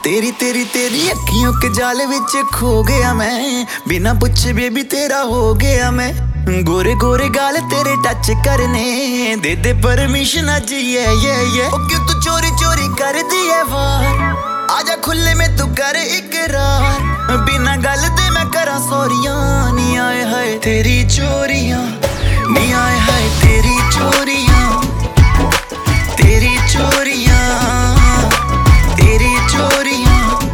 तेरी तेरी तेरी अखियों के जाल विच खो गया मैं, बिना पूछे बेबी तेरा हो गया मैं। गोरे गोरे गाल तेरे टच करने दे परमिशन अज ये ओ क्यों तू चोरी चोरी कर दी है वार, आजा खुले में तू कर इकरार। बिना गल दे मैं करा सॉरियां, नी आए हाय तेरी चोरियां, नी आए हाय तेरी चोरी।